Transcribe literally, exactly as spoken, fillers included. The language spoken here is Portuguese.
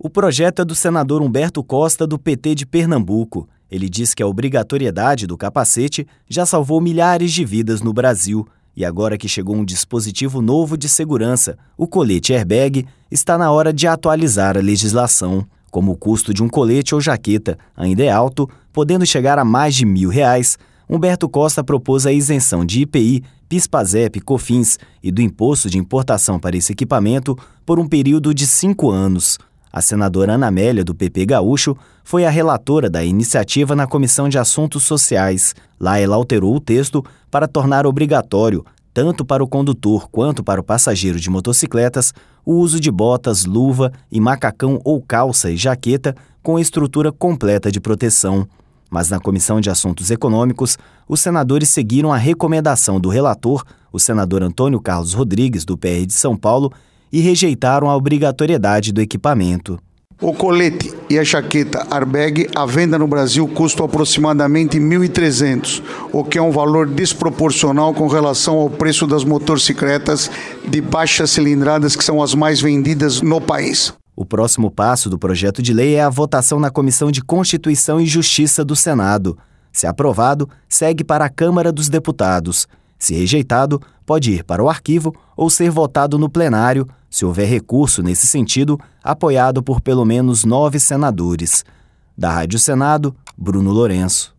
O projeto é do senador Humberto Costa, do P T de Pernambuco. Ele diz que a obrigatoriedade do capacete já salvou milhares de vidas no Brasil. E agora que chegou um dispositivo novo de segurança, o colete airbag, está na hora de atualizar a legislação. Como o custo de um colete ou jaqueta ainda é alto, podendo chegar a mais de mil reais, Humberto Costa propôs a isenção de I P I, PIS/PASEP, COFINS e do imposto de importação para esse equipamento por um período de cinco anos. A senadora Ana Amélia, do P P gaúcho, foi a relatora da iniciativa na Comissão de Assuntos Sociais. Lá ela alterou o texto para tornar obrigatório, tanto para o condutor quanto para o passageiro de motocicletas, o uso de botas, luva e macacão ou calça e jaqueta com estrutura completa de proteção. Mas na Comissão de Assuntos Econômicos, os senadores seguiram a recomendação do relator, o senador Antônio Carlos Rodrigues, do P R de São Paulo, e rejeitaram a obrigatoriedade do equipamento. O colete e a jaqueta airbag à venda no Brasil custam aproximadamente mil e trezentos reais, o que é um valor desproporcional com relação ao preço das motocicletas de baixas cilindradas, que são as mais vendidas no país. O próximo passo do projeto de lei é a votação na Comissão de Constituição e Justiça do Senado. Se aprovado, segue para a Câmara dos Deputados. Se rejeitado, pode ir para o arquivo ou ser votado no plenário, se houver recurso nesse sentido, apoiado por pelo menos nove senadores. Da Rádio Senado, Bruno Lourenço.